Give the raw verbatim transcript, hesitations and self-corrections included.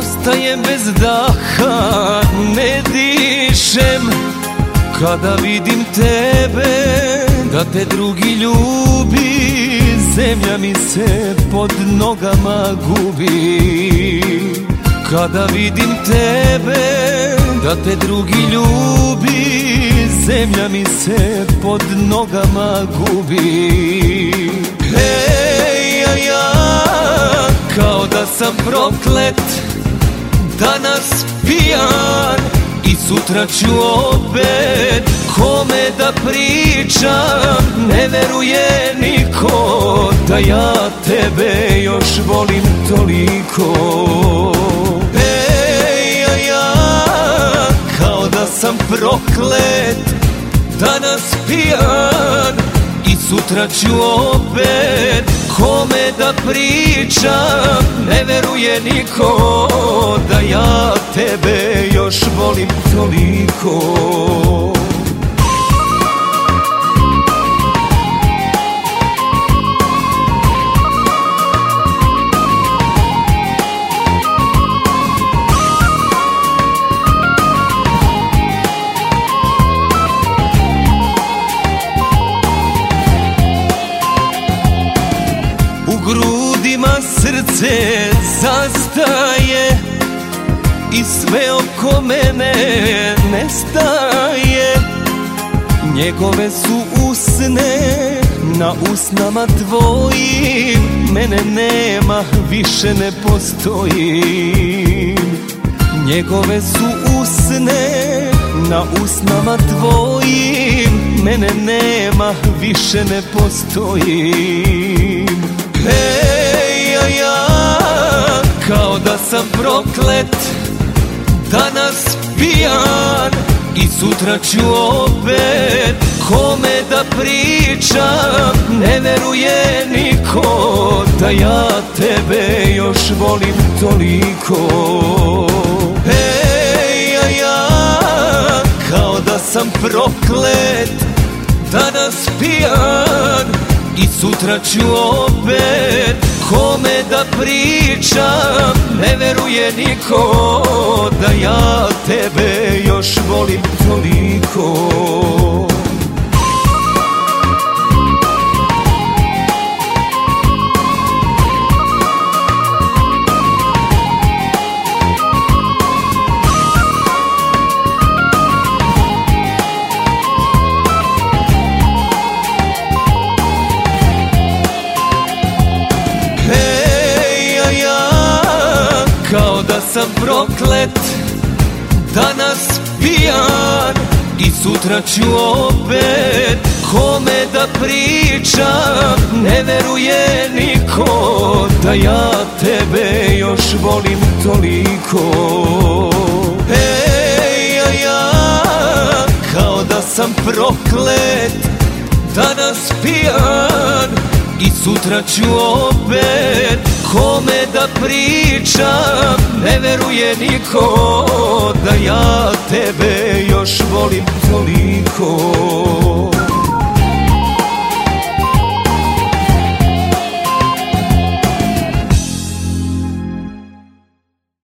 Ostajem bez daha, ne dišem kada vidim tebe, da te drugi ljubi, zemlja mi se pod nogama gubi. Kada vidim tebe, da te drugi ljubi, zemlja mi se pod nogama gubi. Ej, ja, ja, kao da sam proklet, danas pijan i sutra ću opet. Kome da pričam, ne veruje niko, da ja tebe još volim toliko. Ej, ja, ja, kao da sam proklet, danas pijan i sutra ću opet. Kome da pričam, ne veruje niko, da ja tebe još volim toliko. U grudima srce zastaje i sve oko mene nestaje. Njegove su usne na usnama tvojim, mene nema, više ne postojim. Njegove su usne na usnama tvojim, mene nema, više ne postojim. Ej, ja, ja, kao da sam proklet, danas pijan i sutra ću opet. Kome da pričam, ne veruje niko, da ja tebe još volim toliko. Ej, ja, ja, kao da sam proklet, danas pijan i sutra ću opet. Kome da pričam, ne veruje niko, da ja tebe još volim toliko. Kao da sam proklet, danas pijan i sutra ću opet. Kome da pričam, ne veruje niko, da ja tebe još volim toliko. Ej, ja, ja, kao da sam proklet, danas pijan i sutra ću opet. Kome da pričam, ne veruje niko, da ja tebe još volim toliko.